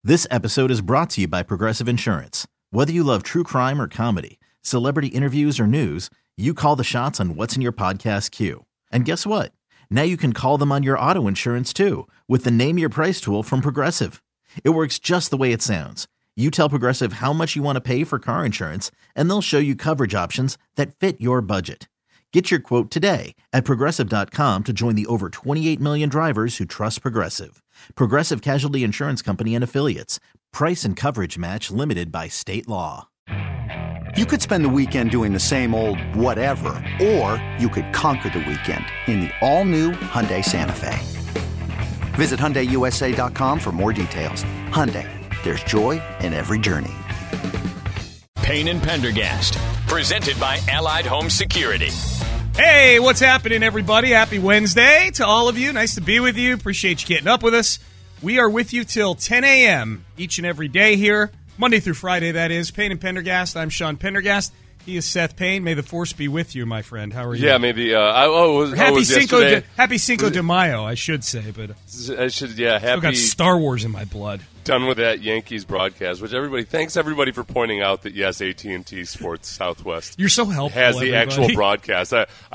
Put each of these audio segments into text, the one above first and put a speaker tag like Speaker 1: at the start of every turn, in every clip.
Speaker 1: This episode is brought to you by Progressive Insurance. Whether you love true crime or comedy, celebrity interviews or news, you call the shots on what's in your podcast queue. And guess what? Now you can call them on your auto insurance too with the Name Your Price tool from Progressive. It works just the way it sounds. You tell Progressive how much you want to pay for car insurance, and they'll show you coverage options that fit your budget. Get your quote today at Progressive.com to join the over 28 million drivers who trust Progressive. Progressive Casualty Insurance Company and Affiliates. Price and coverage match limited by state law.
Speaker 2: You could spend the weekend doing the same old whatever, or you could conquer the weekend in the all-new Hyundai Santa Fe. Visit HyundaiUSA.com for more details. Hyundai, there's joy in every journey.
Speaker 3: Payne and Pendergast, presented by Allied Home Security.
Speaker 4: Hey, what's happening, everybody? Happy Wednesday to all of you. Nice to be with you. Appreciate you getting up with us. We are with you till 10 a.m. each and every day here, Monday through Friday, that is. Payne and Pendergast. I'm Sean Pendergast. He is Seth Payne. May the force be with you, my friend. How are you?
Speaker 5: Yeah, maybe.
Speaker 4: Happy Cinco de Mayo, I should say. But
Speaker 5: I should, yeah.
Speaker 4: I've got Star Wars in my blood.
Speaker 5: Done with that Yankees broadcast, which thanks everybody for pointing out that, yes, AT&T Sports Southwest
Speaker 4: You're so helpful,
Speaker 5: has the
Speaker 4: everybody.
Speaker 5: actual broadcast.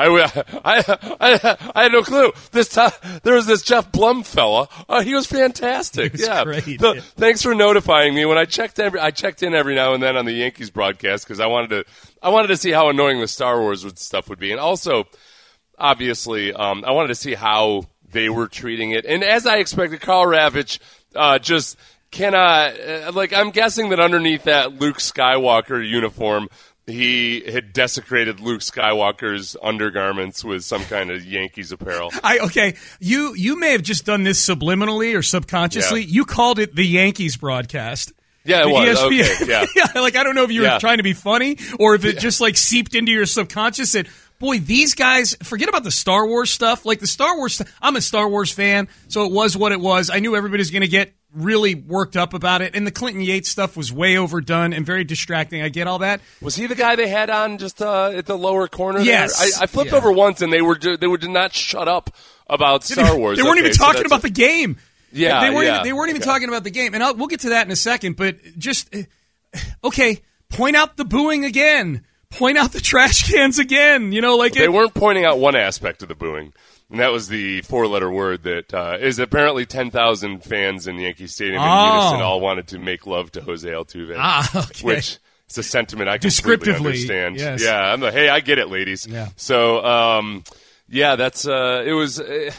Speaker 5: I had no clue. There was this Jeff Blum fella. He was fantastic.
Speaker 4: He was great.
Speaker 5: Thanks for notifying me. When I checked in every now and then on the Yankees broadcast because I wanted to see how annoying the Star Wars stuff would be, and also, obviously, I wanted to see how they were treating it. And as I expected, Karl Ravech just cannot, I'm guessing that underneath that Luke Skywalker uniform, he had desecrated Luke Skywalker's undergarments with some kind of Yankees apparel.
Speaker 4: You may have just done this subliminally or subconsciously.
Speaker 5: Yeah.
Speaker 4: You called it the Yankees broadcast.
Speaker 5: Yeah, it was.
Speaker 4: ESPN.
Speaker 5: Okay, yeah.
Speaker 4: Yeah, I don't know if you were trying to be funny or if it just seeped into your subconscious that, boy, these guys, forget about the Star Wars stuff. The Star Wars stuff, I'm a Star Wars fan, so it was what it was. I knew everybody's going to get really worked up about it, and the Clinton Yates stuff was way overdone and very distracting. I get all that.
Speaker 5: Was he the guy they had on just at the lower corner?
Speaker 4: Yes.
Speaker 5: There? I flipped over once, and they did not shut up about Star Wars.
Speaker 4: They weren't even talking about the game.
Speaker 5: Yeah,
Speaker 4: they weren't even talking about the game, and we'll get to that in a second. But just point out the booing again. Point out the trash cans again. They
Speaker 5: weren't pointing out one aspect of the booing. And that was the four-letter word that is apparently 10,000 fans in Yankee Stadium in unison all wanted to make love to Jose Altuve.
Speaker 4: Okay.
Speaker 5: Which is a sentiment I completely understand.
Speaker 4: Yes.
Speaker 5: Yeah, I'm hey, I get it, ladies.
Speaker 4: Yeah.
Speaker 5: So, that's it was.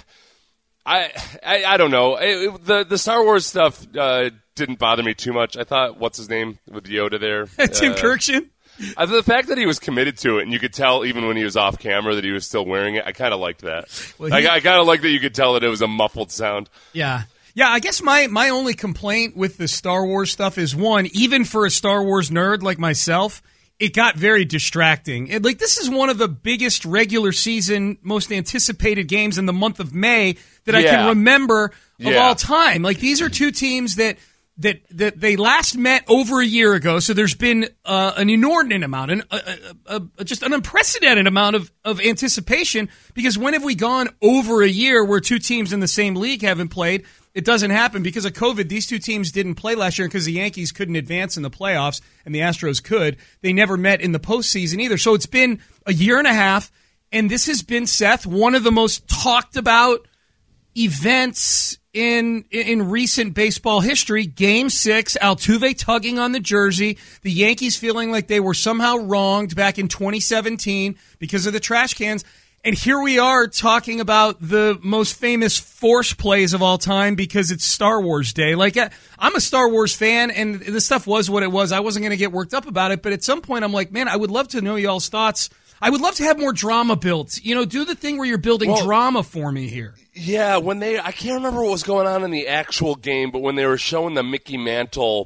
Speaker 5: I don't know. The Star Wars stuff didn't bother me too much. I thought, what's his name with Yoda there?
Speaker 4: Tim Kirkshin?
Speaker 5: The fact that he was committed to it, and you could tell even when he was off camera that he was still wearing it, I kind of liked that. Well, I kind of liked that you could tell that it was a muffled sound.
Speaker 4: Yeah. Yeah, I guess my only complaint with the Star Wars stuff is, one, even for a Star Wars nerd like myself, it got very distracting. This is one of the biggest regular season, most anticipated games in the month of May that I can remember of all time. These are two teams that they last met over a year ago, so there's been an inordinate amount, just an unprecedented amount of anticipation, because when have we gone over a year where two teams in the same league haven't played? It doesn't happen because of COVID. These two teams didn't play last year because the Yankees couldn't advance in the playoffs and the Astros could. They never met in the postseason either. So it's been a year and a half, and this has been, Seth, one of the most talked about events in recent baseball history. Game 6, Altuve tugging on the jersey, the Yankees feeling like they were somehow wronged back in 2017 because of the trash cans. And here we are talking about the most famous force plays of all time because it's Star Wars Day. I'm a Star Wars fan, and this stuff was what it was. I wasn't going to get worked up about it, but at some point I'm like, man, I would love to know y'all's thoughts. I would love to have more drama built. Do the thing where you're building drama for me here.
Speaker 5: Yeah, I can't remember what was going on in the actual game, but when they were showing the Mickey Mantle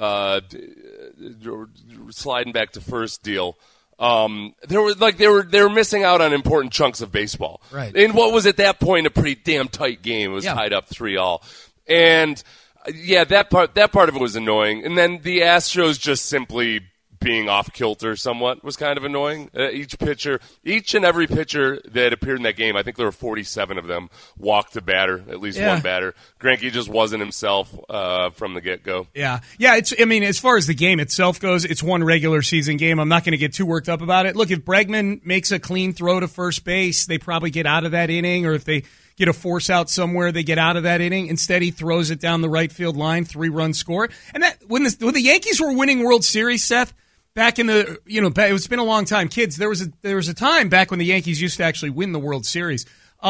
Speaker 5: sliding back to first deal, they were missing out on important chunks of baseball.
Speaker 4: Right.
Speaker 5: In what was at that point a pretty damn tight game. It was tied up 3-3. And that part of it was annoying. And then the Astros just simply being off kilter somewhat was kind of annoying. Each and every pitcher that appeared in that game, I think there were 47 of them, walked the batter, at least one batter. Greinke just wasn't himself from the get-go.
Speaker 4: Yeah. As far as the game itself goes, it's one regular season game. I'm not going to get too worked up about it. Look, if Bregman makes a clean throw to first base, they probably get out of that inning, or if they get a force out somewhere, they get out of that inning. Instead, he throws it down the right field line, 3-run score. And that when the Yankees were winning World Series, Seth, back in the it's been a long time, kids. There was a time back when the Yankees used to actually win the World Series.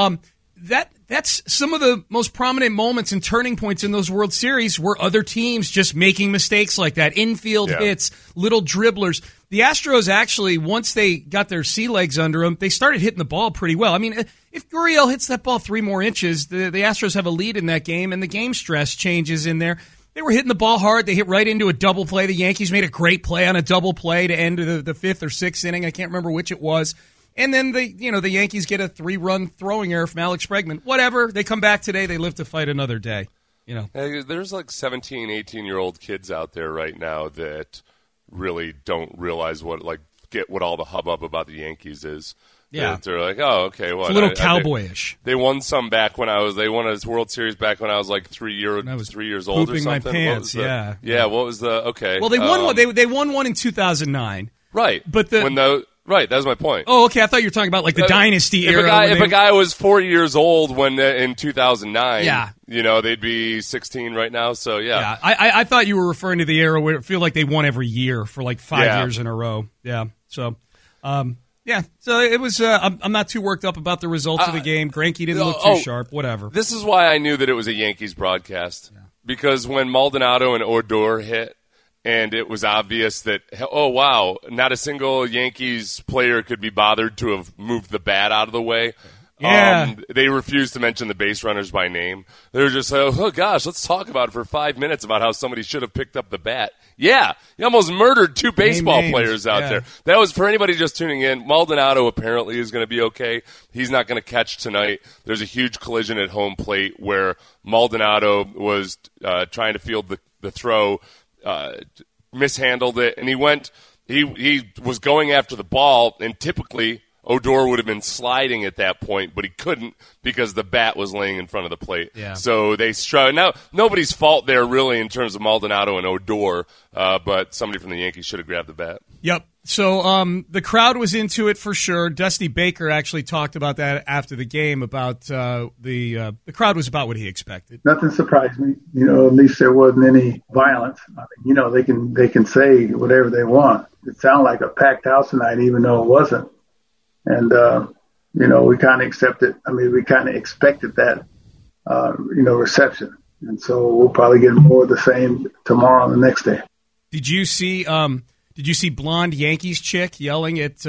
Speaker 4: That's some of the most prominent moments and turning points in those World Series were other teams just making mistakes like that, infield hits, little dribblers. The Astros actually, once they got their sea legs under them, they started hitting the ball pretty well. I mean, if Gurriel hits that ball 3 more inches, the Astros have a lead in that game, and the game stress changes in there. They were hitting the ball hard. They hit right into a double play. The Yankees made a great play on a double play to end the 5th or 6th inning. I can't remember which it was. And then the Yankees get a 3-run throwing error from Alex Bregman. Whatever. They come back today. They live to fight another day.
Speaker 5: Hey, there's like 17, 18-year-old kids out there right now that really don't realize what all the hubbub about the Yankees is.
Speaker 4: Yeah,
Speaker 5: they're like, oh, okay, well,
Speaker 4: it's a little cowboyish.
Speaker 5: They won some back when they won a World Series back when I was like 3 years old or something.
Speaker 4: My pants,
Speaker 5: What was the okay?
Speaker 4: Well, they won one. They won one in 2009.
Speaker 5: Right,
Speaker 4: but
Speaker 5: right, that was my point.
Speaker 4: Oh, okay. I thought you were talking about like the dynasty era.
Speaker 5: If a guy was 4 years old when in 2009, they'd be 16 right now. So yeah.
Speaker 4: I thought you were referring to the era where it feel like they won every year for like 5 years in a row. Yeah. So, so it was. I'm not too worked up about the results of the game. Greinke didn't look too sharp. Whatever.
Speaker 5: This is why I knew that it was a Yankees broadcast because when Maldonado and Odor hit. And it was obvious that, oh, wow, not a single Yankees player could be bothered to have moved the bat out of the way.
Speaker 4: Yeah.
Speaker 5: They refused to mention the base runners by name. They were just like, oh, gosh, let's talk about it for 5 minutes about how somebody should have picked up the bat. Yeah, you almost murdered 2 baseball players out there. That was, for anybody just tuning in, Maldonado apparently is going to be okay. He's not going to catch tonight. There's a huge collision at home plate where Maldonado was trying to field the throw, mishandled it, and he was going after the ball, and typically Odor would have been sliding at that point, but he couldn't because the bat was laying in front of the plate.
Speaker 4: Yeah.
Speaker 5: So they struck. Now, nobody's fault there really in terms of Maldonado and Odor, but somebody from the Yankees should have grabbed the bat.
Speaker 4: Yep. So the crowd was into it for sure. Dusty Baker actually talked about that after the game, about the crowd was about what he expected.
Speaker 6: Nothing surprised me. At least there wasn't any violence. I mean, they can say whatever they want. It sounded like a packed house tonight, even though it wasn't. And, we kind of accepted. I mean, we kind of expected that, reception. And so we'll probably get more of the same tomorrow and the next day.
Speaker 4: Did you see blonde Yankees chick yelling at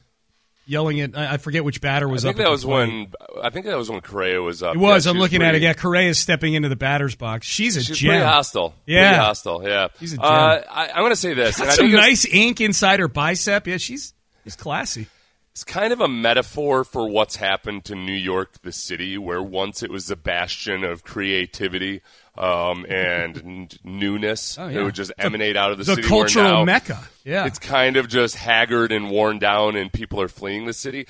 Speaker 4: I forget which batter was up.
Speaker 5: I think that was when Correa was up.
Speaker 4: It was. I'm looking at it. Yeah, Correa is stepping into the batter's box. She's gem.
Speaker 5: Pretty hostile.
Speaker 4: Yeah.
Speaker 5: Pretty hostile. Yeah.
Speaker 4: She's a gem.
Speaker 5: I'm going to say this.
Speaker 4: Got some nice ink inside her bicep. Yeah, she's classy.
Speaker 5: It's kind of a metaphor for what's happened to New York, the city, where once it was the bastion of creativity and newness.
Speaker 4: Oh, yeah.
Speaker 5: It would just emanate out of the city.
Speaker 4: The cultural
Speaker 5: where now
Speaker 4: mecca. Yeah.
Speaker 5: It's kind of just haggard and worn down, and people are fleeing the city.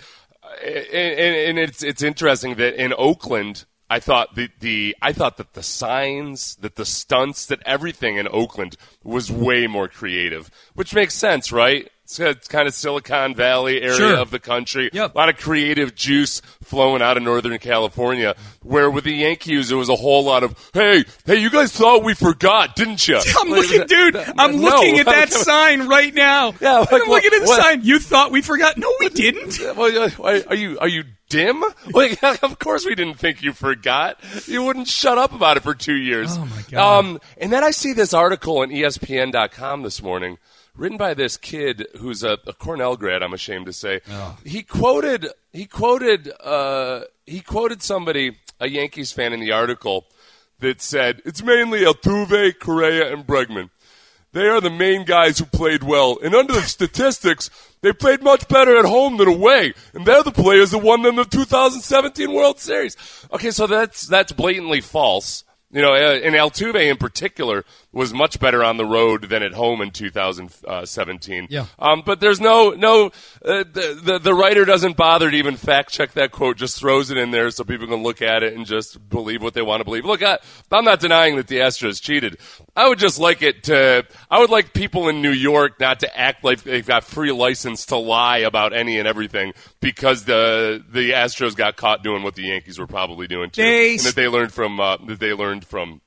Speaker 5: And it's interesting that in Oakland, I thought that the signs, that the stunts, that everything in Oakland was way more creative, which makes sense, right? It's kind of Silicon Valley area of the country.
Speaker 4: Yep.
Speaker 5: A lot of creative juice flowing out of Northern California, where with the Yankees, it was a whole lot of, hey, you guys thought we forgot, didn't you?
Speaker 4: I'm looking at that sign right now.
Speaker 5: Yeah,
Speaker 4: I'm looking at the sign. You thought we forgot? No, we didn't.
Speaker 5: Well, are you dim? Like, of course we didn't think you forgot. You wouldn't shut up about it for 2 years.
Speaker 4: Oh, my God.
Speaker 5: And then I see this article on ESPN.com this morning, written by this kid who's a Cornell grad, I'm ashamed to say.
Speaker 4: Oh.
Speaker 5: He quoted somebody, a Yankees fan, in the article that said, it's mainly Altuve, Correa, and Bregman. They are the main guys who played well. And under the statistics, they played much better at home than away. And they're the players that won them the 2017 World Series. Okay, so that's blatantly false. And Altuve in particular was much better on the road than at home in 2017.
Speaker 4: Yeah.
Speaker 5: But there's the writer doesn't bother to even fact check that quote, just throws it in there so people can look at it and just believe what they want to believe. Look, I'm not denying that the Astros cheated. I would like people in New York not to act like they've got free license to lie about any and everything because the Astros got caught doing what the Yankees were probably doing too, and that they learned from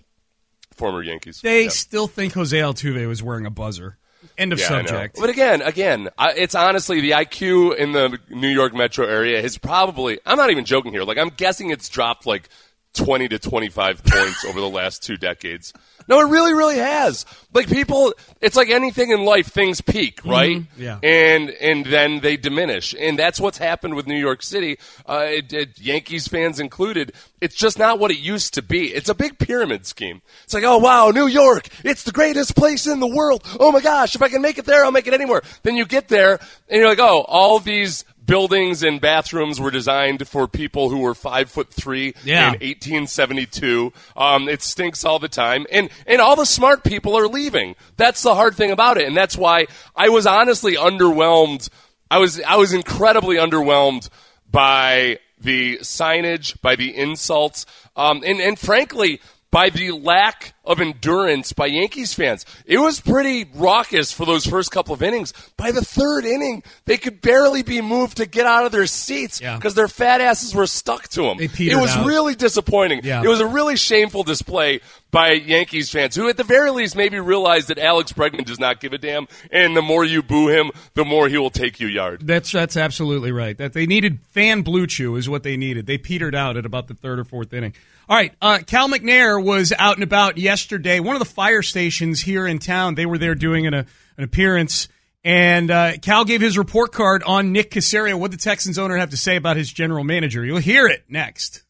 Speaker 5: former Yankees.
Speaker 4: They still think Jose Altuve was wearing a buzzer. End of subject.
Speaker 5: But again, it's honestly the IQ in the New York metro area has probably, I'm not even joking here, like I'm guessing it's dropped like 20 to 25 points over the last 2 decades. No, it really, really has. Like people, it's like anything in life, things peak, right?
Speaker 4: Mm-hmm. Yeah.
Speaker 5: And then they diminish. And that's what's happened with New York City, Yankees fans included. It's just not what it used to be. It's a big pyramid scheme. It's like, oh, wow, New York, it's the greatest place in the world. Oh, my gosh, if I can make it there, I'll make it anywhere. Then you get there, and you're like, oh, all these buildings and bathrooms were designed for people who were 5'3" in 1872. It stinks all the time, and all the smart people are leaving. That's the hard thing about it, and that's why I was honestly underwhelmed. I was incredibly underwhelmed by the signage, by the insults, and frankly, by the lack of endurance by Yankees fans. It was pretty raucous for those first couple of innings. By the third inning, they could barely be moved to get out of their seats because their fat asses were stuck to them. It was really disappointing. Yeah. It was a really shameful display by Yankees fans who, at the very least, maybe realized that Alex Bregman does not give a damn, and the more you boo him, the more he will take you yard.
Speaker 4: That's absolutely right. That they needed fan blue chew is what they needed. They petered out at about the third or fourth inning. All right, Cal McNair was out and about yesterday. One of the fire stations here in town, they were there doing an appearance, and Cal gave his report card on Nick Caserio. What did the Texans owner have to say about his general manager? You'll hear it next.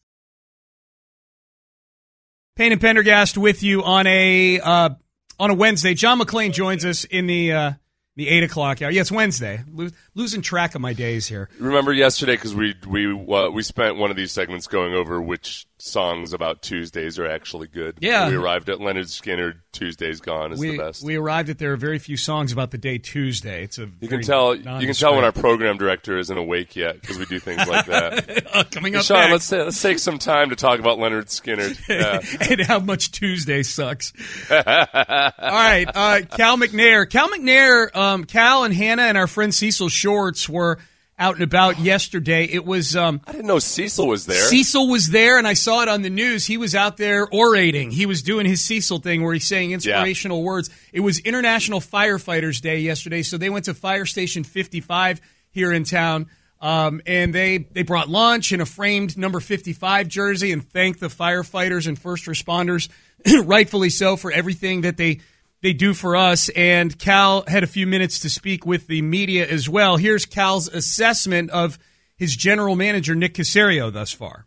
Speaker 4: Payne and Pendergast with you on a Wednesday. John McClain joins us in the 8 o'clock hour. Yeah, it's Wednesday. Losing track of my days here.
Speaker 5: Remember yesterday because we spent one of these segments going over which songs about Tuesdays are actually good.
Speaker 4: Yeah.
Speaker 5: We arrived at Leonard Skinner, Tuesday's Gone is the best.
Speaker 4: We arrived at there are very few songs about the day Tuesday.
Speaker 5: You can tell when our program director isn't awake yet because we do things like that.
Speaker 4: Coming up
Speaker 5: Sean,
Speaker 4: next.
Speaker 5: let's take some time to talk about Leonard Skinner.
Speaker 4: And how much Tuesday sucks. All right, Cal McNair. Cal and Hannah and our friend Cecil Shorts were out and about yesterday. It was
Speaker 5: I didn't know Cecil was there.
Speaker 4: Cecil was there, and I saw it on the news. He was out there orating. He was doing his Cecil thing where he's saying inspirational words. It was International Firefighters Day yesterday, so they went to Fire Station 55 here in town, and they brought lunch and a framed number 55 jersey and thanked the firefighters and first responders, rightfully so, for everything that they do for us. And Cal had a few minutes to speak with the media as well. Here's Cal's assessment of his general manager, Nick Caserio, thus far.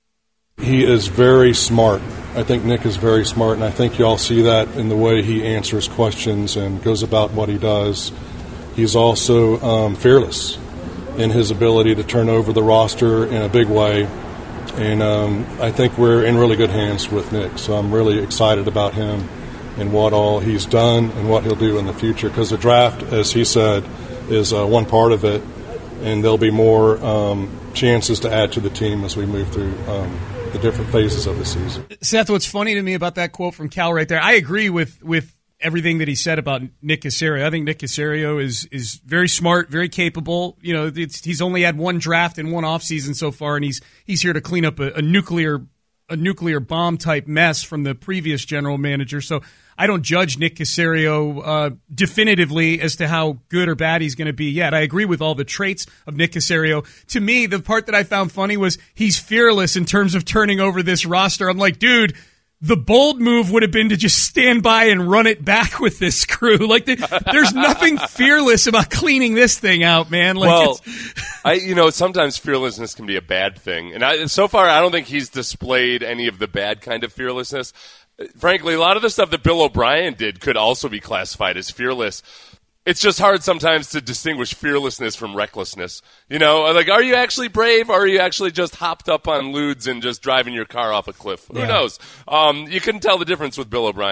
Speaker 7: He is very smart. I think Nick is very smart, and I think you all see that in the way he answers questions and goes about what he does. He's also fearless in his ability to turn over the roster in a big way. And I think we're in really good hands with Nick, so I'm really excited about him and what all he's done and what he'll do in the future. Because the draft, as he said, is one part of it, and there'll be more chances to add to the team as we move through the different phases of the season.
Speaker 4: Seth, what's funny to me about that quote from Cal right there, I agree with everything that he said about Nick Caserio. I think Nick Caserio is very smart, very capable. You know, he's only had one draft and one offseason so far, and he's here to clean up a nuclear bomb type mess from the previous general manager. So I don't judge Nick Caserio definitively as to how good or bad he's going to be yet. I agree with all the traits of Nick Caserio. To me, the part that I found funny was he's fearless in terms of turning over this roster. I'm like, dude, the bold move would have been to just stand by and run it back with this crew. Like, there's nothing fearless about cleaning this thing out, man. Like,
Speaker 5: sometimes fearlessness can be a bad thing. And so far, I don't think he's displayed any of the bad kind of fearlessness. Frankly, a lot of the stuff that Bill O'Brien did could also be classified as fearless. It's just hard sometimes to distinguish fearlessness from recklessness. You know, like, are you actually brave, or are you actually just hopped up on lewds and just driving your car off a cliff? Who knows? You couldn't tell the difference with Bill O'Brien.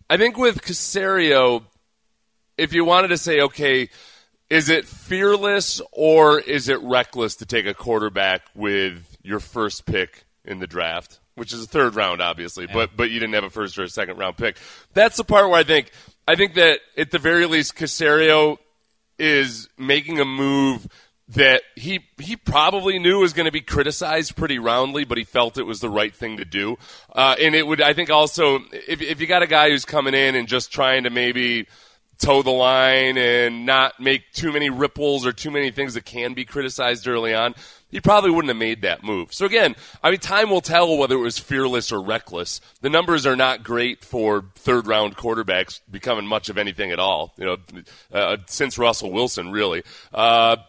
Speaker 5: I think with Caserio, if you wanted to say, okay, is it fearless or is it reckless to take a quarterback with your first pick in the draft, which is a third round, obviously, but you didn't have a first or a second round pick. That's the part where I think that at the very least Caserio is making a move that he probably knew was going to be criticized pretty roundly, but he felt it was the right thing to do. And it would, I think also, if you got a guy who's coming in and just trying to maybe toe the line and not make too many ripples or too many things that can be criticized early on, he probably wouldn't have made that move. So again, I mean, time will tell whether it was fearless or reckless. The numbers are not great for third-round quarterbacks becoming much of anything at all, since Russell Wilson, really. But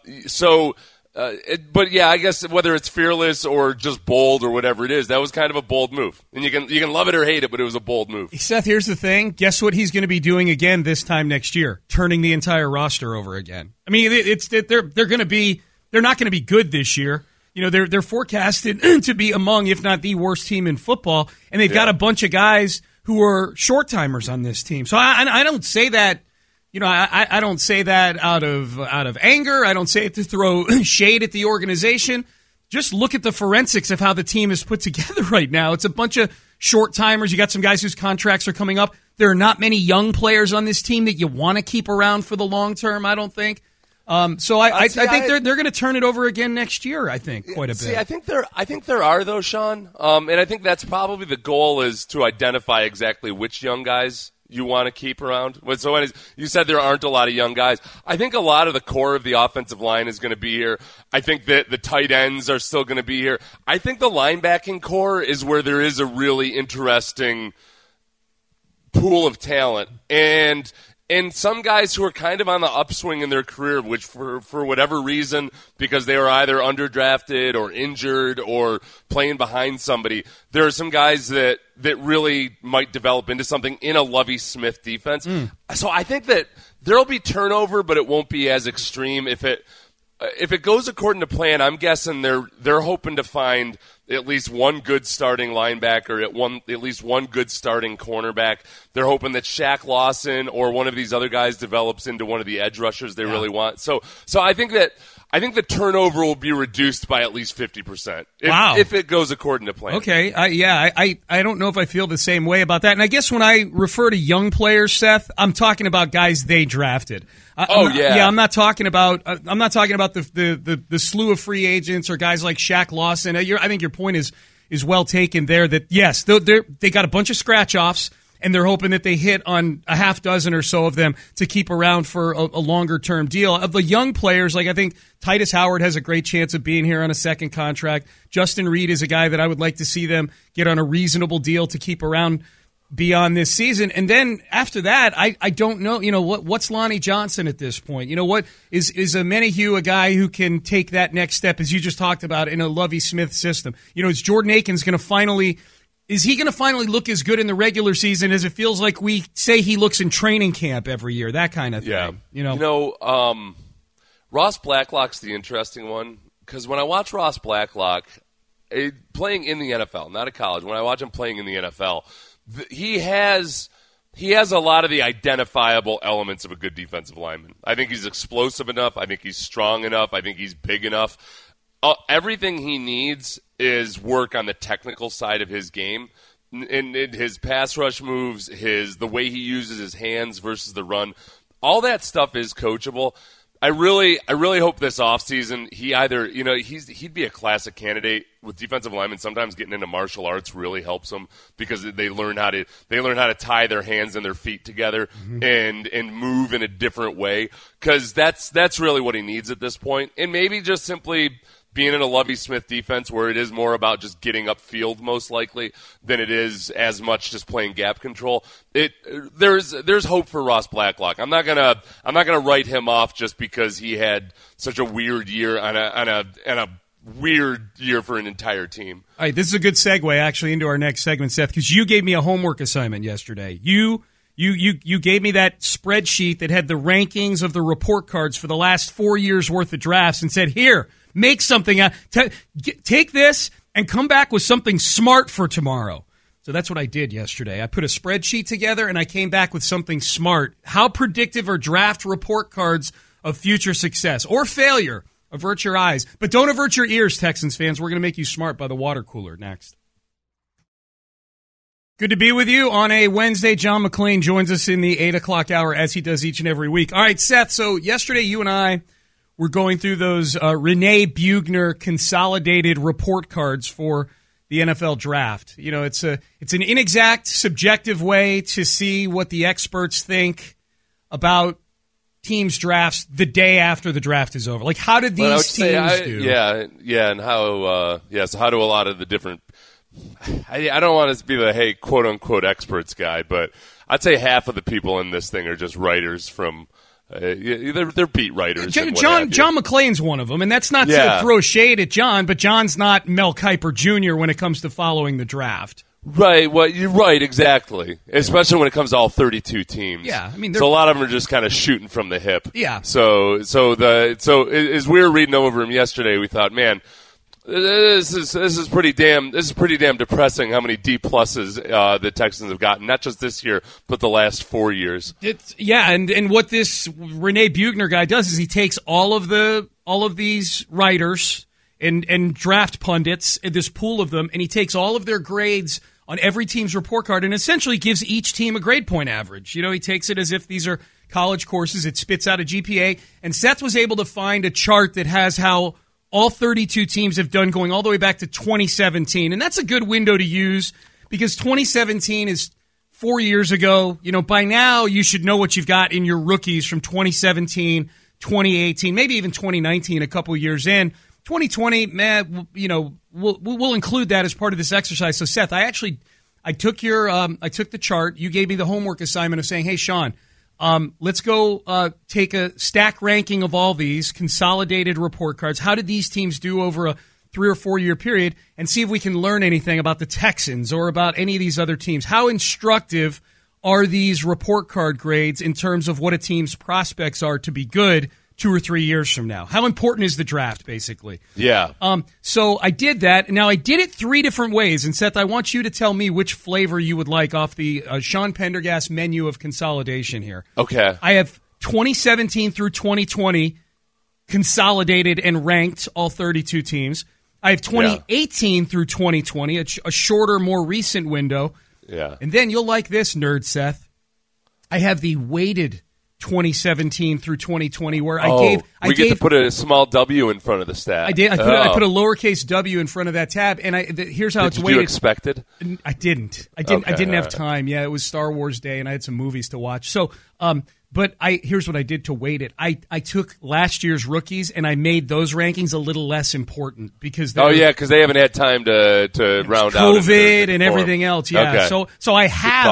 Speaker 5: yeah, I guess whether it's fearless or just bold or whatever it is, that was kind of a bold move. And you can love it or hate it, but it was a bold move.
Speaker 4: Seth, here's the thing. Guess what he's going to be doing again this time next year? Turning the entire roster over again. I mean, they're not going to be good this year. They're forecasted to be among, if not the worst team in football, and they've got a bunch of guys who are short-timers on this team. So I don't say that. I don't say that out of anger. I don't say it to throw shade at the organization. Just look at the forensics of how the team is put together right now. It's a bunch of short-timers. You got some guys whose contracts are coming up. There are not many young players on this team that you want to keep around for the long term, I don't think. So I think they're going to turn it over again next year. I think quite a bit.
Speaker 5: See, I think there are though, Sean, and I think that's probably the goal is to identify exactly which young guys you want to keep around. So you said there aren't a lot of young guys. I think a lot of the core of the offensive line is going to be here. I think that the tight ends are still going to be here. I think the linebacking core is where there is a really interesting pool of talent, and some guys who are kind of on the upswing in their career, which for whatever reason, because they were either underdrafted or injured or playing behind somebody, there are some guys that really might develop into something in a Lovie Smith defense. So I think that there'll be turnover, but it won't be as extreme. If it goes according to plan, I'm guessing they're hoping to find at least one good starting linebacker, at least one good starting cornerback. They're hoping that Shaq Lawson or one of these other guys develops into one of the edge rushers they really want. So I think the turnover will be reduced by at least 50%. If it goes according to plan. Okay,
Speaker 4: I don't know if I feel the same way about that. And I guess when I refer to young players, Seth, I'm talking about guys they drafted. I'm not talking about the slew of free agents or guys like Shaq Lawson. I think your point is well taken there. That yes, they got a bunch of scratch offs, and they're hoping that they hit on a half dozen or so of them to keep around for a longer term deal. Of the young players, like I think Titus Howard has a great chance of being here on a second contract. Justin Reed is a guy that I would like to see them get on a reasonable deal to keep around beyond this season. And then after that, I don't know, what's Lonnie Johnson at this point? What is a Menahue a guy who can take that next step, as you just talked about, in a Lovie Smith system? Is Jordan Akins going to finally look as good in the regular season as it feels like we say he looks in training camp every year, that kind of thing?
Speaker 5: Yeah. Ross Blacklock's the interesting one, because when I watch Ross Blacklock playing in the NFL, not at college, when I watch him playing in the NFL, he has a lot of the identifiable elements of a good defensive lineman. I think he's explosive enough. I think he's strong enough. I think he's big enough. Everything he needs is work on the technical side of his game, in his pass rush moves, the way he uses his hands versus the run. All that stuff is coachable. I really hope this offseason he'd be a classic candidate with defensive linemen. Sometimes getting into martial arts really helps them, because they learn how to tie their hands and their feet together and move in a different way, because that's really what he needs at this point. And maybe just simply being in a Lovie Smith defense where it is more about just getting upfield most likely than it is as much just playing gap control. There's hope for Ross Blacklock. I'm not gonna write him off just because he had such a weird year on a weird year for an entire team.
Speaker 4: All right, this is a good segue actually into our next segment, Seth, because you gave me a homework assignment yesterday. You gave me that spreadsheet that had the rankings of the report cards for the last 4 years worth of drafts and said, here, make something out. Take this and come back with something smart for tomorrow. So that's what I did yesterday. I put a spreadsheet together, and I came back with something smart. How predictive are draft report cards of future success or failure? Avert your eyes. But don't avert your ears, Texans fans. We're going to make you smart by the water cooler next. Good to be with you on a Wednesday. John McClain joins us in the 8 o'clock hour, as he does each and every week. All right, Seth, so yesterday you and I were going through those Renee Buechner consolidated report cards for the NFL draft. You know, it's an inexact, subjective way to see what the experts think about teams' drafts the day after the draft is over. Like, how did these teams do?
Speaker 5: Yeah, and how? So how do a lot of the different? I don't want to be the hey quote unquote experts guy, but I'd say half of the people in this thing are just writers from. They're beat writers.
Speaker 4: John McClain's one of them, and that's not to throw shade at John, but John's not Mel Kiper Jr. when it comes to following the draft.
Speaker 5: Right. Well, you're right. Exactly. Especially when it comes to all 32 teams.
Speaker 4: Yeah. I mean,
Speaker 5: so a lot of them are just kind of shooting from the hip.
Speaker 4: Yeah.
Speaker 5: So as we were reading over him yesterday, we thought, man, this is pretty damn depressing. How many D pluses the Texans have gotten, not just this year, but the last 4 years.
Speaker 4: And what this Renee Buechner guy does is he takes all of these writers and draft pundits, this pool of them, and he takes all of their grades on every team's report card and essentially gives each team a grade point average. You know, he takes it as if these are college courses. It spits out a GPA, and Seth was able to find a chart that has how all 32 teams have done going all the way back to 2017. And that's a good window to use because 2017 is 4 years ago. You know, by now you should know what you've got in your rookies from 2017, 2018, maybe even 2019, a couple years in. 2020, man, you know, we'll include that as part of this exercise. So, Seth, I took the chart. You gave me the homework assignment of saying, hey, Sean, let's go take a stack ranking of all these consolidated report cards. How did these teams do over a 3 or 4 year period, and see if we can learn anything about the Texans or about any of these other teams. How instructive are these report card grades in terms of what a team's prospects are to be good 2 or 3 years from now? How important is the draft, basically?
Speaker 5: Yeah.
Speaker 4: So I did that. Now, I did it 3 different ways. And, Seth, I want you to tell me which flavor you would like off the Sean Pendergast menu of consolidation here.
Speaker 5: Okay.
Speaker 4: I have 2017 through 2020 consolidated and ranked all 32 teams. I have 2018 through 2020, a shorter, more recent window.
Speaker 5: Yeah.
Speaker 4: And then you'll like this, nerd Seth. I have the weighted 2017 through 2020, where I get
Speaker 5: to put a small W in front of the stat.
Speaker 4: I did. I put a lowercase W in front of that tab, and here's how it's weighted.
Speaker 5: Did you expect it?
Speaker 4: I didn't. I didn't have time. Yeah, it was Star Wars Day, and I had some movies to watch. So, but here's what I did to weight it. I took last year's rookies and I made those rankings a little less important because
Speaker 5: because they haven't had time to round out
Speaker 4: COVID and everything else. Yeah,
Speaker 5: okay.
Speaker 4: So I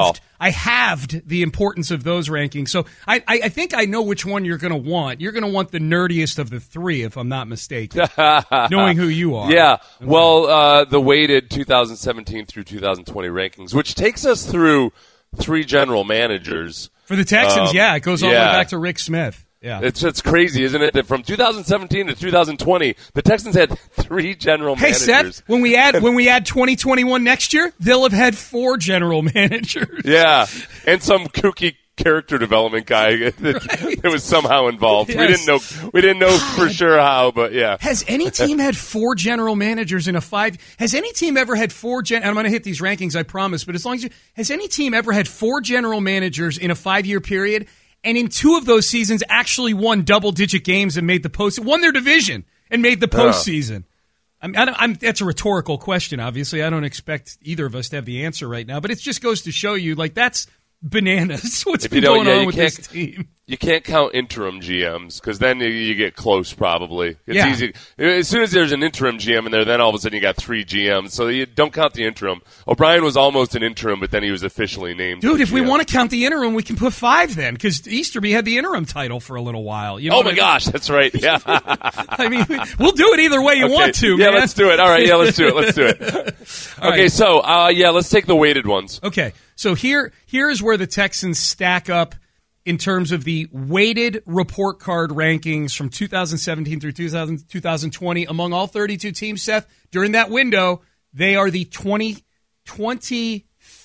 Speaker 4: halved the importance of those rankings. So I think I know which one you're going to want. You're going to want the nerdiest of the 3, if I'm not mistaken, knowing who you are.
Speaker 5: Yeah. Okay. Well, the weighted 2017 through 2020 rankings, which takes us through 3 general managers.
Speaker 4: For the Texans, it goes all the way back to Rick Smith. Yeah,
Speaker 5: it's crazy, isn't it? That from 2017 to 2020, the Texans had 3 general managers.
Speaker 4: Hey, Seth, when we add 2021 next year, they'll have had 4 general managers.
Speaker 5: Yeah, and some kooky character development guy that was somehow involved. Yes. We didn't know for sure how, but yeah.
Speaker 4: Has any team had 4 general managers in a 5? Has any team ever had 4 I'm going to hit these rankings, I promise, but as long as has any team ever had 4 general managers in a 5-year period, and in 2 of those seasons actually won double-digit games and made the won their division and made the postseason? That's a rhetorical question, obviously. I don't expect either of us to have the answer right now, but it just goes to show you, like, that's bananas. What's been going on with this team?
Speaker 5: You can't count interim GMs because then you get close probably. It's easy. As soon as there's an interim GM in there, then all of a sudden you got 3 GMs. So you don't count the interim. O'Brien was almost an interim, but then he was officially named.
Speaker 4: Dude, if we want to count the interim, we can put 5 then because Easterby had the interim title for a little while. You know
Speaker 5: my gosh, that's right. Yeah.
Speaker 4: I mean, we'll do it either way you want to,
Speaker 5: Yeah,
Speaker 4: man.
Speaker 5: let's do it. All right, let's do it. Okay, so let's take the weighted ones.
Speaker 4: Okay, so here is where the Texans stack up in terms of the weighted report card rankings from 2017 through 2020 among all 32 teams, Seth. During that window, they are the 25th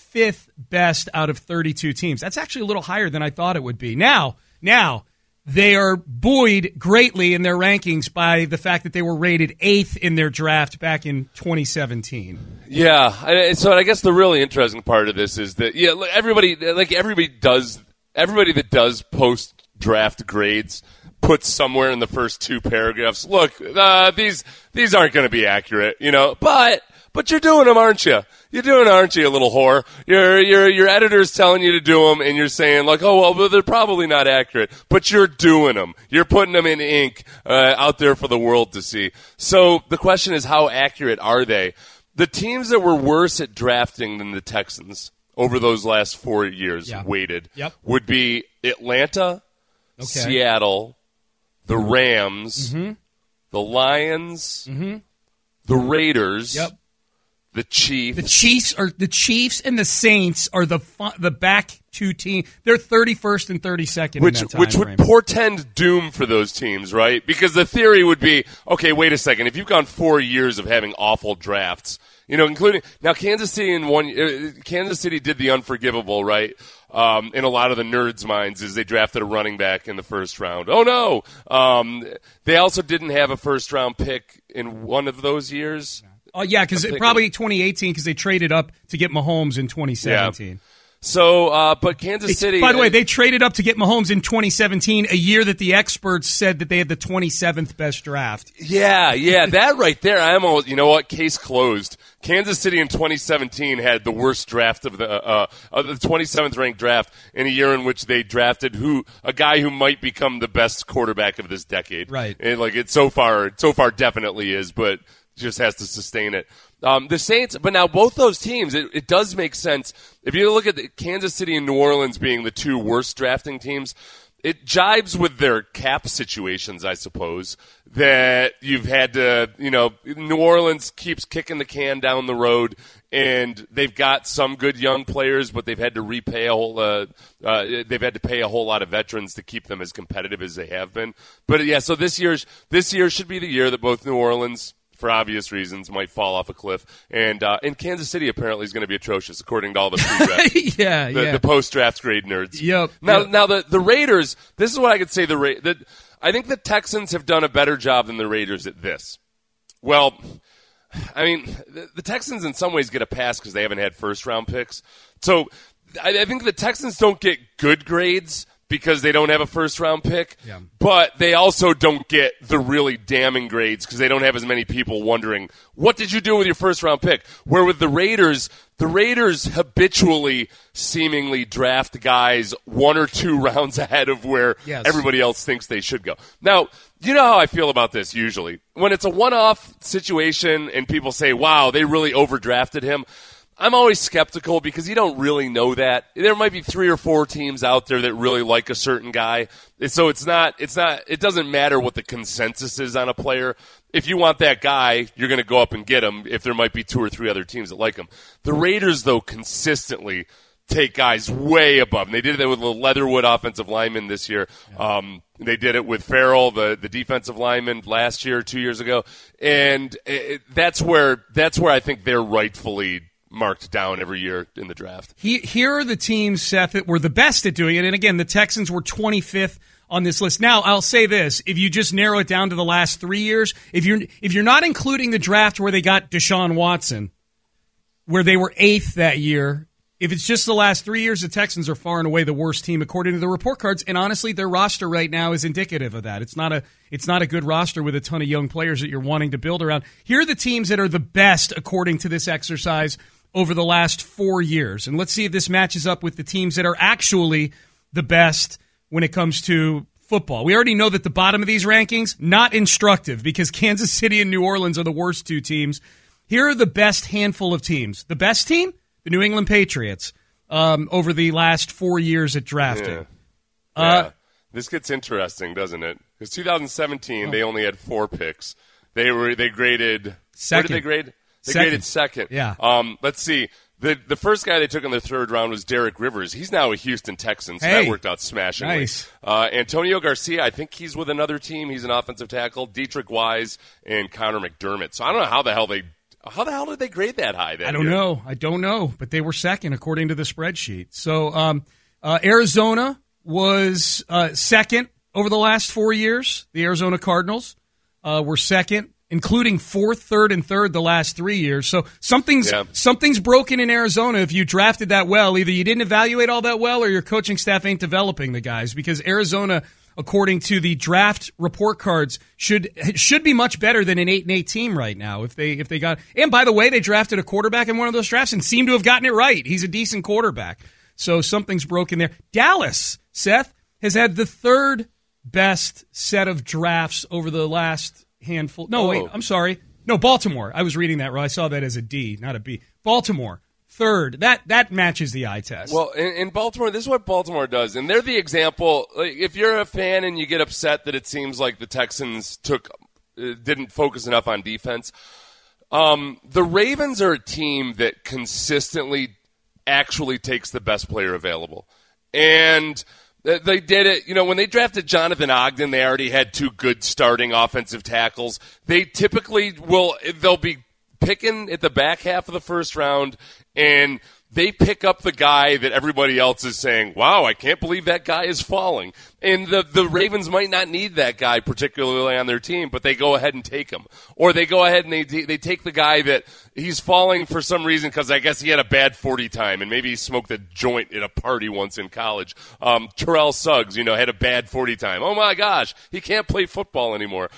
Speaker 4: 25th best out of 32 teams. That's actually a little higher than I thought it would be. Now, they are buoyed greatly in their rankings by the fact that they were rated 8th in their draft back in 2017.
Speaker 5: Yeah, so I guess the really interesting part of this is that everybody that does post-draft grades puts somewhere in the first two paragraphs, look, these aren't going to be accurate, but you're doing them, aren't you? You're doing it, aren't you, you little whore? Your editor's telling you to do them, and you're saying, like, oh, well, they're probably not accurate. But you're doing them. You're putting them in ink out there for the world to see. So the question is, how accurate are they? The teams that were worse at drafting than the Texans over those last 4 years weighted would be Atlanta, Seattle, the Rams, the Lions, the Raiders, the Chiefs.
Speaker 4: The Chiefs and the Saints are the back two teams. They're 31st and 32nd in that time
Speaker 5: which would
Speaker 4: frame.
Speaker 5: portend doom for those teams, right? Because the theory would be, okay, wait a second. If you've gone 4 years of having awful drafts, including now Kansas City did the unforgivable, right? In a lot of the nerds' minds, is they drafted a running back in the first round. Oh no! They also didn't have a first-round pick in one of those years.
Speaker 4: Oh, yeah, because probably 2018 because they traded up to get Mahomes in 2017.
Speaker 5: Yeah. So, but Kansas City...
Speaker 4: By the way, they traded up to get Mahomes in 2017, a year that the experts said that they had the 27th best draft.
Speaker 5: Yeah, that right there, I almost... You know what? Case closed. Kansas City in 2017 had the worst draft of the 27th ranked draft in a year in which they drafted a guy who might become the best quarterback of this decade.
Speaker 4: Right.
Speaker 5: And it so far definitely is, but just has to sustain it. The Saints, but now both those teams, it does make sense. If you look at the Kansas City and New Orleans being the two worst drafting teams, it jibes with their cap situations, I suppose, that you've had to, New Orleans keeps kicking the can down the road, and they've got some good young players, but they've had to repay they've had to pay a whole lot of veterans to keep them as competitive as they have been. But yeah, so this year should be the year that both New Orleans, for obvious reasons, might fall off a cliff. And Kansas City apparently is going to be atrocious, according to all the pre-draft, the post-draft grade nerds.
Speaker 4: Yep.
Speaker 5: Now the Raiders, this is what I could say. I think the Texans have done a better job than the Raiders at this. Well, I mean, the Texans in some ways get a pass because they haven't had first-round picks. So I think the Texans don't get good grades because they don't have a first-round pick, but they also don't get the really damning grades because they don't have as many people wondering, what did you do with your first-round pick? Where with the Raiders habitually seemingly draft guys 1 or 2 rounds ahead of where everybody else thinks they should go. Now, you know how I feel about this usually. When it's a one-off situation and people say, wow, they really overdrafted him, I'm always skeptical because you don't really know that. There might be 3 or 4 teams out there that really like a certain guy. So it doesn't matter what the consensus is on a player. If you want that guy, you're going to go up and get him if there might be 2 or 3 other teams that like him. The Raiders, though, consistently take guys way above. And they did that with the Leatherwood offensive lineman this year. They did it with Farrell, the defensive lineman, last year, 2 years ago. And that's where I think they're rightfully marked down every year in the draft.
Speaker 4: Here are the teams, Seth, that were the best at doing it. And again, the Texans were 25th on this list. Now, I'll say this. If you just narrow it down to the last 3 years, if you're not including the draft where they got Deshaun Watson, where they were 8th that year, if it's just the last 3 years, the Texans are far and away the worst team according to the report cards. And honestly, their roster right now is indicative of that. It's not a good roster with a ton of young players that you're wanting to build around. Here are the teams that are the best according to this exercise over the last 4 years. And let's see if this matches up with the teams that are actually the best when it comes to football. We already know that the bottom of these rankings, not instructive because Kansas City and New Orleans are the worst 2 teams. Here are the best handful of teams. The best team, the New England Patriots, over the last 4 years at drafting.
Speaker 5: Yeah. This gets interesting, doesn't it? Because 2017, they only had 4 picks. They graded...
Speaker 4: Second.
Speaker 5: Where did they grade? They
Speaker 4: second.
Speaker 5: graded second.
Speaker 4: Yeah.
Speaker 5: Let's see. The first guy they took in the 3rd round was Derek Rivers. He's now a Houston Texan, so
Speaker 4: that
Speaker 5: worked out smashingly.
Speaker 4: Nice.
Speaker 5: Antonio Garcia, I think he's with another team. He's an offensive tackle. Dietrich Wise and Connor McDermott. So I don't know how the hell they How the hell did they grade that high?
Speaker 4: I don't know, but they were second according to the spreadsheet. So Arizona was second over the last 4 years. The Arizona Cardinals were second, including fourth, third, and third the last 3 years. So something's broken in Arizona if you drafted that well. Either you didn't evaluate all that well or your coaching staff ain't developing the guys, because Arizona, according to the draft report cards, should be much better than an 8-8 team right now if they got. And by the way, they drafted a quarterback in one of those drafts and seemed to have gotten it right. He's a decent quarterback. So something's broken there. Dallas, Seth, has had the third best set of drafts over the last handful. No, wait, I'm sorry. No, Baltimore. I was reading that wrong. I saw that as a D, not a B. Baltimore. Third. That matches the eye test.
Speaker 5: Well, in Baltimore, this is what Baltimore does, and they're the example. Like, if you're a fan and you get upset that it seems like the Texans didn't focus enough on defense, the Ravens are a team that consistently actually takes the best player available, and they did it. When they drafted Jonathan Ogden, they already had two good starting offensive tackles. They typically they'll be picking at the back half of the first round, and they pick up the guy that everybody else is saying, wow, I can't believe that guy is falling. And the Ravens might not need that guy particularly on their team, but they go ahead and take him. Or they go ahead and they take the guy that he's falling for some reason because I guess he had a bad 40 time and maybe he smoked a joint at a party once in college. Terrell Suggs, had a bad 40 time. Oh, my gosh, he can't play football anymore.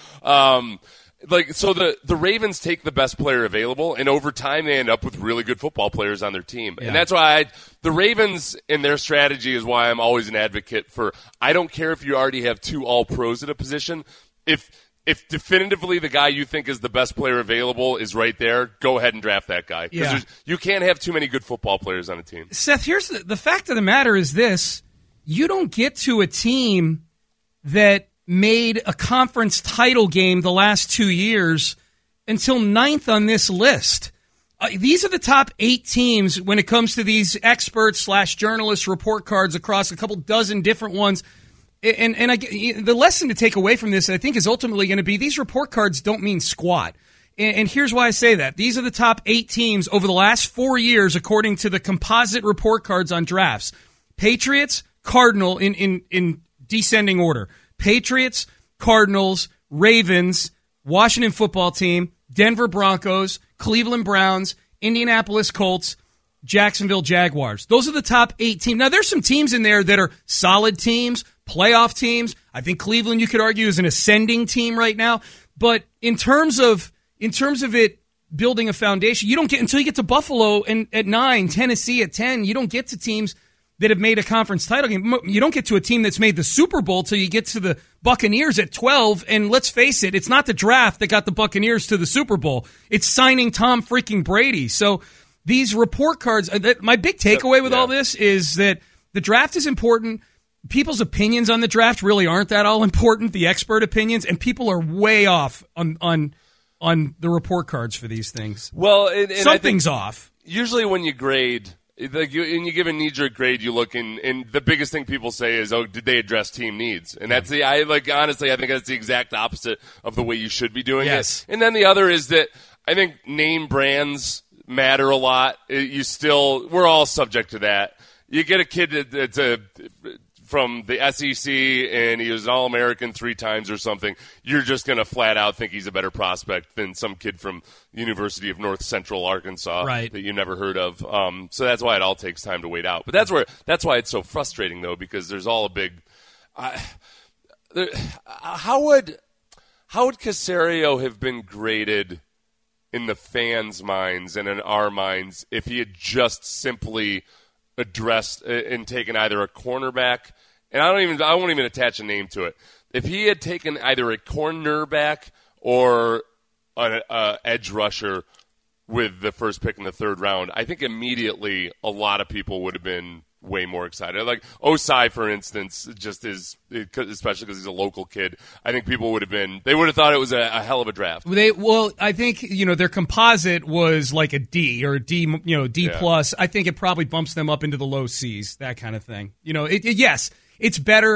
Speaker 5: So the Ravens take the best player available, and over time they end up with really good football players on their team. Yeah. And that's why the Ravens and their strategy is why I'm always an advocate for, I don't care if you already have two all-pros at a position. If definitively the guy you think is the best player available is right there, go ahead and draft that guy. Because you can't have too many good football players on a team.
Speaker 4: Seth, here's the fact of the matter is this. You don't get to a team that made a conference title game the last 2 years until 9th on this list. These are the top 8 teams when it comes to these experts/journalist report cards across a couple dozen different ones. And the lesson to take away from this, I think, is ultimately going to be these report cards don't mean squat. And here's why I say that. These are the top 8 teams over the last 4 years, according to the composite report cards on drafts. Patriots, Cardinal in descending order. Patriots, Cardinals, Ravens, Washington football team, Denver Broncos, Cleveland Browns, Indianapolis Colts, Jacksonville Jaguars. Those are the top 8 teams. Now, there's some teams in there that are solid teams, playoff teams. I think Cleveland, you could argue, is an ascending team right now. But in terms of it building a foundation, you don't get until you get to Buffalo at 9, Tennessee at 10. You don't get to teams that have made a conference title game. You don't get to a team that's made the Super Bowl till you get to the Buccaneers at 12. And let's face it, it's not the draft that got the Buccaneers to the Super Bowl. It's signing Tom freaking Brady. So these report cards, my big takeaway with all this is that the draft is important. People's opinions on the draft really aren't that all important, the expert opinions, and people are way off on the report cards for these things.
Speaker 5: Well,
Speaker 4: something's off.
Speaker 5: Usually when you grade, and you give a knee-jerk grade, you look and the biggest thing people say is, "Oh, did they address team needs?" And that's honestly, I think that's the exact opposite of the way you should be doing it. And then the other is that I think name brands matter a lot. We're all subject to that. You get a kid that's from the SEC and he was an All-American 3 times or something, you're just going to flat out think he's a better prospect than some kid from University of North Central Arkansas that you never heard of. So that's why it all takes time to wait out. But that's why it's so frustrating, though, because there's all a big how would Caserio have been graded in the fans' minds and in our minds if he had just simply addressed and taken either a cornerback, and I won't even attach a name to it. If he had taken either a cornerback or an edge rusher with the first pick in the 3rd round, I think immediately a lot of people would have been way more excited. Like Osai, for instance, especially because he's a local kid, I think people would have thought it was a hell of a draft.
Speaker 4: I think, their composite was like a D or a D, D plus. I think it probably bumps them up into the low C's, that kind of thing. Yes, it's better.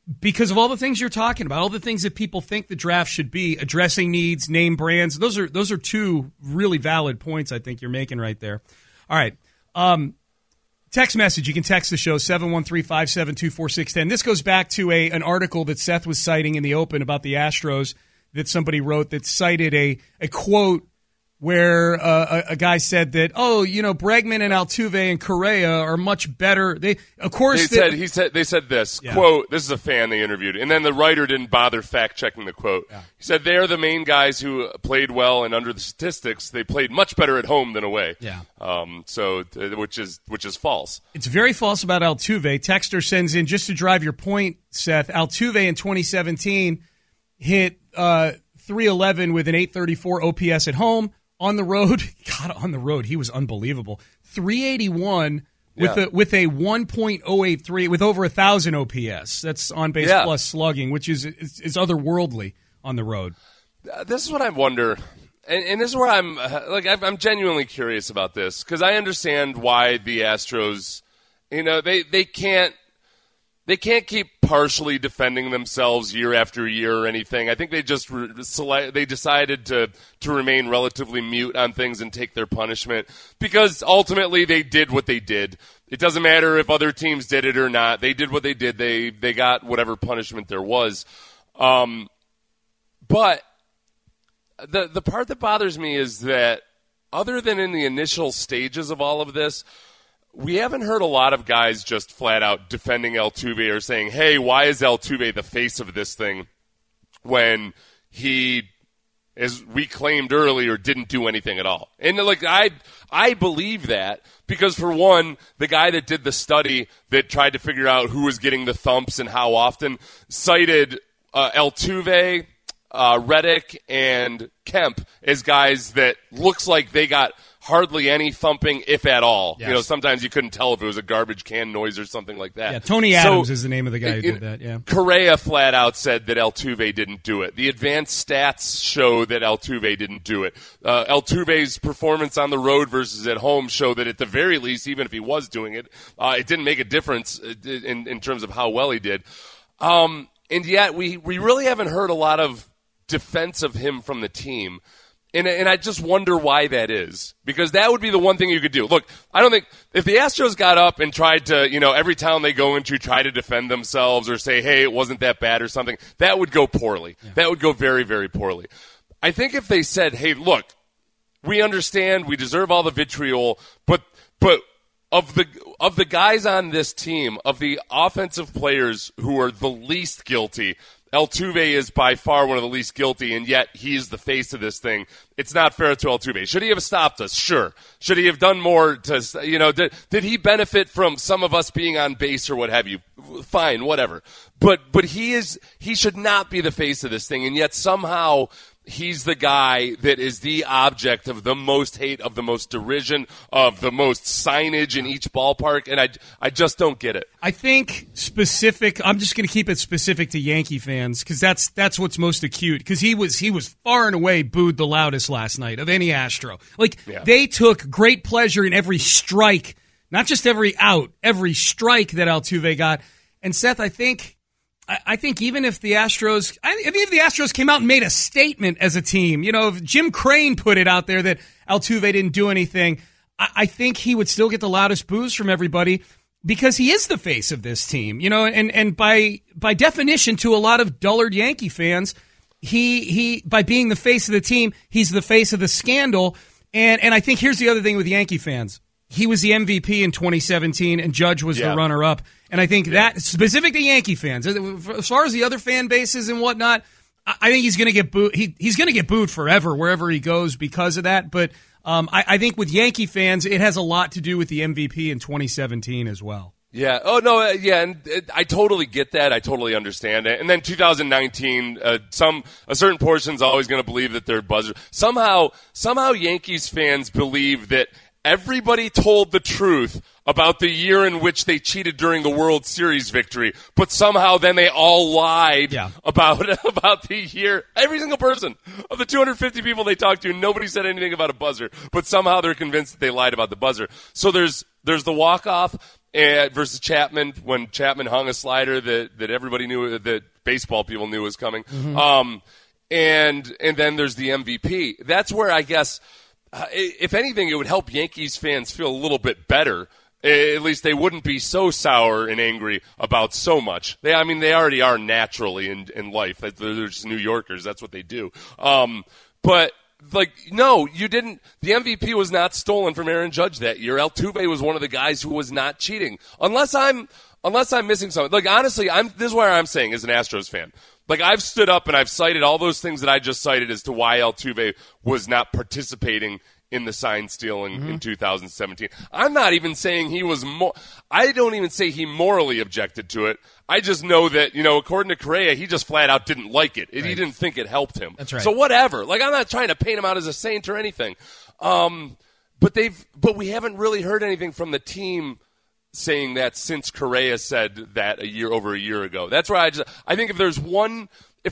Speaker 4: because of all the things you're talking about, all the things that people think the draft should be, addressing needs, name brands. Those are two really valid points I think you're making right there. All right. Text message. You can text the show, 713-572-4610. This goes back to an article that Seth was citing in the open about the Astros that somebody wrote that cited a quote where a guy said that, Bregman and Altuve and Correa are much better. They said
Speaker 5: this,
Speaker 4: yeah.
Speaker 5: Quote, this is a fan they interviewed, and then the writer didn't bother fact-checking the quote.
Speaker 4: Yeah.
Speaker 5: He said, they're the main guys who played well, and under the statistics, they played much better at home than away.
Speaker 4: Yeah.
Speaker 5: Which is false.
Speaker 4: It's very false about Altuve. Texter sends in, just to drive your point, Seth, Altuve in 2017 hit 311 with an 834 OPS at home. On the road, he was unbelievable. 381 with a 1.083 with over 1,000 OPS. That's on base plus slugging, which is otherworldly on the road.
Speaker 5: This is what I wonder, and this is where I'm genuinely curious about this, because I understand why the Astros, they can't keep partially defending themselves year after year or anything. I think they just decided to remain relatively mute on things and take their punishment, because ultimately they did what they did. It doesn't matter if other teams did it or not. They did what they did. They got whatever punishment there was. But the part that bothers me is that other than in the initial stages of all of this, we haven't heard a lot of guys just flat out defending Altuve or saying, hey, why is Altuve the face of this thing when he, as we claimed earlier, didn't do anything at all? And I believe that because, for one, the guy that did the study that tried to figure out who was getting the thumps and how often cited Altuve, Reddick, and Kemp as guys that looks like they got hardly any thumping, if at all.
Speaker 4: Yes.
Speaker 5: Sometimes you couldn't tell if it was a garbage can noise or something like that.
Speaker 4: Yeah, Tony Adams is the name of the guy who did that, yeah.
Speaker 5: Correa flat out said that Altuve didn't do it. The advanced stats show that Altuve didn't do it. Altuve's performance on the road versus at home show that at the very least, even if he was doing it, it didn't make a difference in terms of how well he did. And yet we really haven't heard a lot of defense of him from the team. And I just wonder why that is, because that would be the one thing you could do. Look, I don't think if the Astros got up and tried to, every town they go into try to defend themselves or say, hey, it wasn't that bad or something, that would go poorly. Yeah. That would go very, very poorly. I think if they said, hey, look, we understand, we deserve all the vitriol, but of the guys on this team, of the offensive players who are the least guilty, Altuve is by far one of the least guilty, and yet he's the face of this thing. It's not fair to Altuve. Should he have stopped us? Sure. Should he have done more to, did he benefit from some of us being on base or what have you? Fine, whatever. But he should not be the face of this thing, and yet somehow he's the guy that is the object of the most hate, of the most derision, of the most signage in each ballpark, and I just don't get it.
Speaker 4: I think I'm just going to keep it specific to Yankee fans, because that's what's most acute, because he was far and away booed the loudest last night of any Astro. They took great pleasure in every strike, not just every out, every strike that Altuve got. And Seth, I think even if the Astros came out and made a statement as a team, if Jim Crane put it out there that Altuve didn't do anything, I think he would still get the loudest boos from everybody, because he is the face of this team, and by definition to a lot of dullard Yankee fans, he by being the face of the team, he's the face of the scandal. And I think here's the other thing with Yankee fans. He was the MVP in 2017, and Judge was the runner-up. And I think that, specific to Yankee fans, as far as the other fan bases and whatnot, I think he's going to get booed. He's going to get booed forever wherever he goes because of that. But I think with Yankee fans, it has a lot to do with the MVP in 2017 as well.
Speaker 5: Yeah. Oh, no. Yeah. And I totally get that. I totally understand it. And then 2019, a certain portion's always going to believe that they're buzzer. Somehow Yankees fans believe that everybody told the truth about the year in which they cheated during the World Series victory, but somehow then they all lied about the year. Every single person of the 250 people they talked to, nobody said anything about a buzzer, but somehow they're convinced that they lied about the buzzer. So there's the walk-off, and versus Chapman when Chapman hung a slider that everybody knew, that baseball people knew was coming. And then there's the MVP. That's where I guess, if anything, it would help Yankees fans feel a little bit better. At least they wouldn't be so sour and angry about so much. They already are naturally in life. They're just New Yorkers. That's what they do. But no, you didn't. The MVP was not stolen from Aaron Judge that year. Altuve was one of the guys who was not cheating. Unless I'm missing something. Honestly, this is where I'm saying as an Astros fan. I've stood up and I've cited all those things that I just cited as to why Altuve was not participating in the sign stealing in 2017. I'm not even saying he was I don't even say he morally objected to it. I just know that, according to Correa, he just flat out didn't like it. Right. He didn't think it helped him.
Speaker 4: That's right.
Speaker 5: So whatever. I'm not trying to paint him out as a saint or anything. But we haven't really heard anything from the team saying that since Correa said that over a year ago. That's where I think if there's one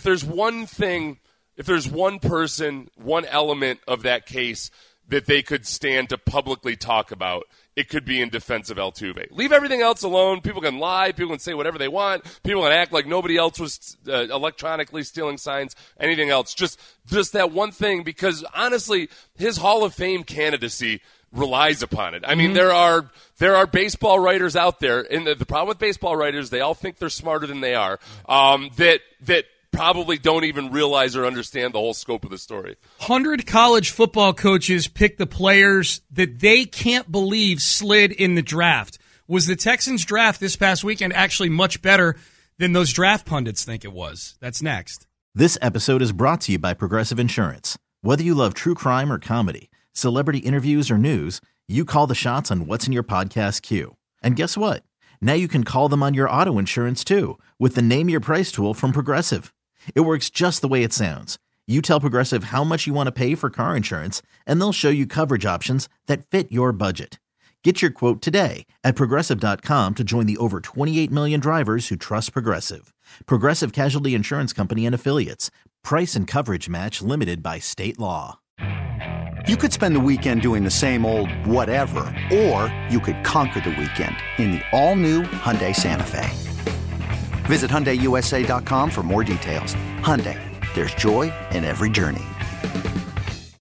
Speaker 5: person, one element of that case that they could stand to publicly talk about, it could be in defense of Altuve. Leave everything else alone. People can lie. People can say whatever they want. People can act like nobody else was electronically stealing signs, anything else. Just that one thing, because honestly, his Hall of Fame candidacy relies upon it. I mean, there are baseball writers out there, and the problem with baseball writers, they all think they're smarter than they are, that probably don't even realize or understand the whole scope of the story.
Speaker 4: 100 college football coaches pick the players that they can't believe slid in the draft. Was the Texans draft this past weekend actually much better than those draft pundits think it was? That's next.
Speaker 1: This episode is brought to you by Progressive Insurance. Whether you love true crime or comedy, celebrity interviews or news, you call the shots on what's in your podcast queue. And guess what? Now you can call them on your auto insurance too with the Name Your Price tool from Progressive. It works just the way it sounds. You tell Progressive how much you want to pay for car insurance, and they'll show you coverage options that fit your budget. Get your quote today at Progressive.com to join the over 28 million drivers who trust Progressive. Progressive Casualty Insurance Company and Affiliates. Price and coverage match limited by state law.
Speaker 2: You could spend the weekend doing the same old whatever, or you could conquer the weekend in the all-new Hyundai Santa Fe. Visit HyundaiUSA.com for more details. Hyundai, there's joy in every journey.